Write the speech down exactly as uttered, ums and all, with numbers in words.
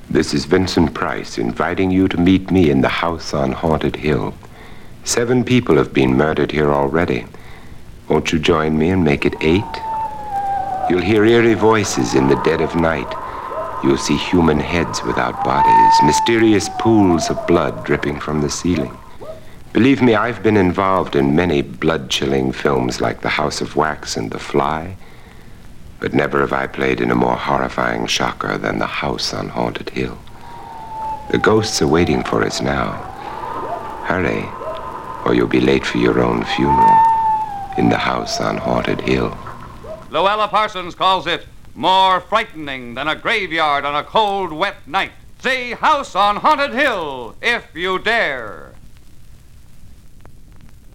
This is Vincent Price inviting you to meet me in the house on Haunted Hill. Seven people have been murdered here already. Won't you join me and make it eight? You'll hear eerie voices in the dead of night. You'll see human heads without bodies, mysterious pools of blood dripping from the ceiling. Believe me, I've been involved in many blood-chilling films like The House of Wax and The Fly, but never have I played in a more horrifying shocker than The House on Haunted Hill. The ghosts are waiting for us now. Hurry, or you'll be late for your own funeral in the House on Haunted Hill. Luella Parsons calls it more frightening than a graveyard on a cold, wet night. See House on Haunted Hill, if you dare.